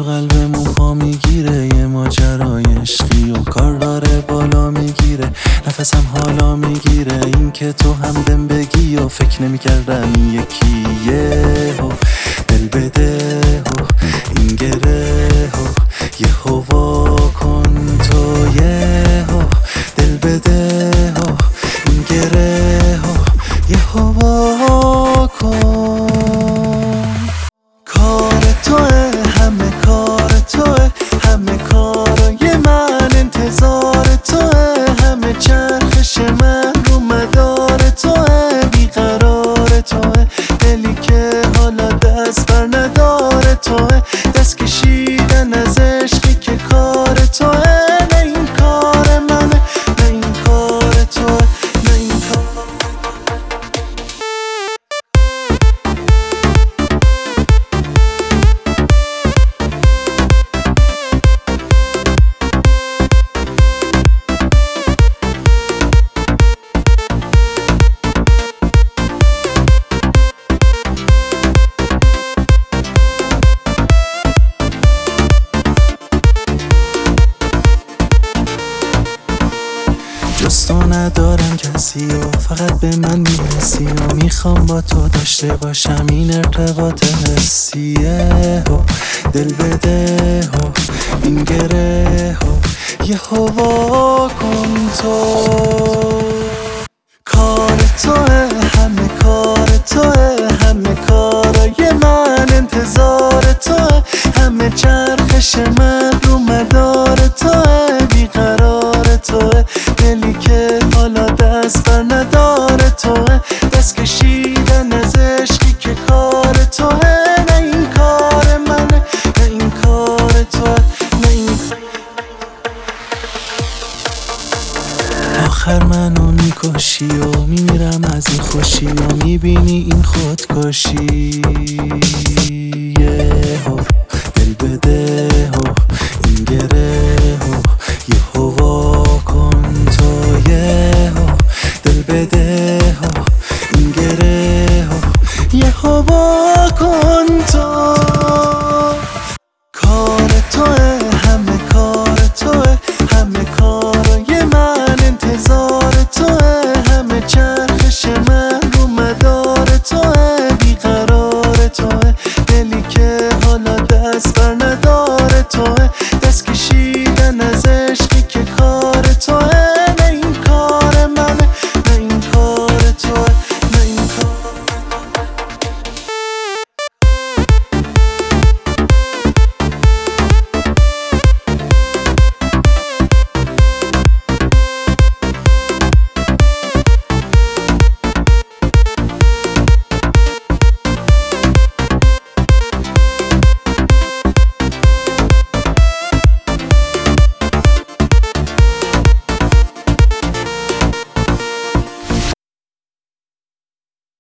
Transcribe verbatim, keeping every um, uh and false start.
تو قلبمون پا میگیره، یه ماجرای عشقی و کار داره بالا میگیره، نفسم حالا میگیره این که تو هم دم بگی و فکر نمیکردم این یکیه و دل بده و این گره و یه هوا کن تو یه و دل بده و این گره و یه هوا کن. کار توه همه کار توه، همه کارای من انتظار توه، همه چرخش من رو مدار توه، بیقرار توه دلی که حالا دست بر نداره توه، دست کشیدن از عشقی که کار توه، نه این کار منه نه این کار توه نه این کار. جز تو ندارم کسی و فقط به من میرسی و میخوام با تو داشته باشم این ارتباط حسیه و دل بده و این گره و یه هوا کن تو. کار توه همه کار توه، همه کارای من انتظار توه، همه چرخش من رو مدار توه، بیقرار توه دلی که حالا دست بر نداره توه، دست کشیدن از عشقی که کار توه، نه این کار منه نه این کار توه نه این. آخر منو میکشی و میمیرم از این خوشی و میبینی این خودکشی یه دل بده